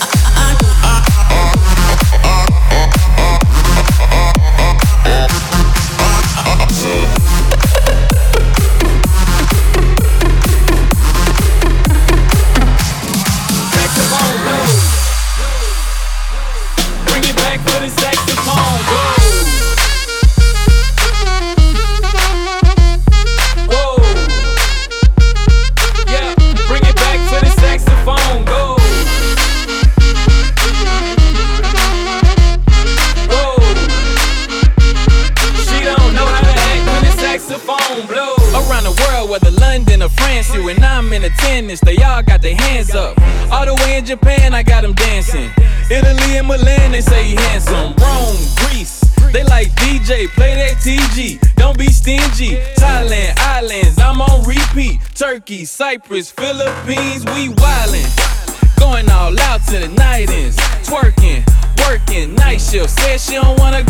They all got their hands up. All the way in Japan, I got them dancing. Italy and Milan, they say he handsome. Rome, Greece, they like DJ, play that TG. Don't be stingy. Thailand, islands, I'm on repeat. Turkey, Cyprus, Philippines, we wildin'. Going all out to the night ends. Twerking, working, night shift. Said she don't wanna